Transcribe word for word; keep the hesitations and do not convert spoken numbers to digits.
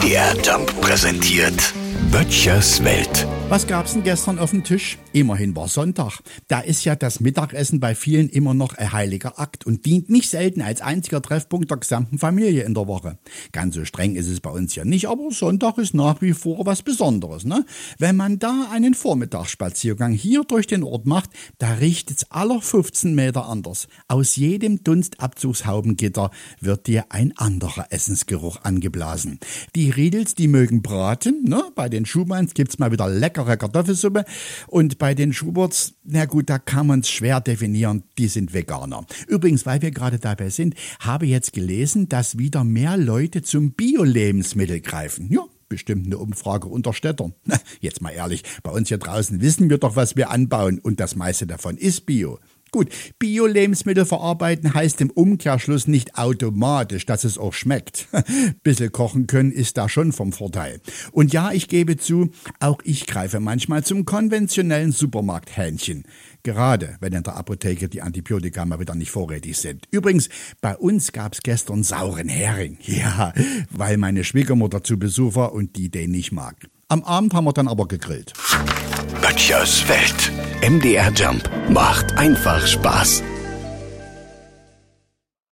D R Jump präsentiert Böttchers Welt. Was gab's denn gestern auf dem Tisch? Immerhin war Sonntag. Da ist ja das Mittagessen bei vielen immer noch ein heiliger Akt und dient nicht selten als einziger Treffpunkt der gesamten Familie in der Woche. Ganz so streng ist es bei uns ja nicht, aber Sonntag ist nach wie vor was Besonderes, ne? Wenn man da einen Vormittagsspaziergang hier durch den Ort macht, da riecht's aller fünfzehn Meter anders. Aus jedem Dunstabzugshaubengitter wird dir ein anderer Essensgeruch angeblasen. Die Riedels, die mögen braten, ne? Bei den Schumanns gibt's mal wieder leckere Kartoffelsuppe und bei den Schuberts, na gut, da kann man's schwer definieren, die sind Veganer. Übrigens, weil wir gerade dabei sind, habe jetzt gelesen, dass wieder mehr Leute zum Bio-Lebensmittel greifen. Ja, bestimmt eine Umfrage unter Städtern. Na, jetzt mal ehrlich, bei uns hier draußen wissen wir doch, was wir anbauen und das meiste davon ist Bio. Gut, Bio-Lebensmittel verarbeiten heißt im Umkehrschluss nicht automatisch, dass es auch schmeckt. Bisschen kochen können ist da schon vom Vorteil. Und ja, ich gebe zu, auch ich greife manchmal zum konventionellen Supermarkthähnchen. Gerade wenn in der Apotheke die Antibiotika mal wieder nicht vorrätig sind. Übrigens, bei uns gab's gestern sauren Hering. Ja, weil meine Schwiegermutter zu Besuch war und die den nicht mag. Am Abend haben wir dann aber gegrillt. Böttchers Welt. M D R Jump macht einfach Spaß.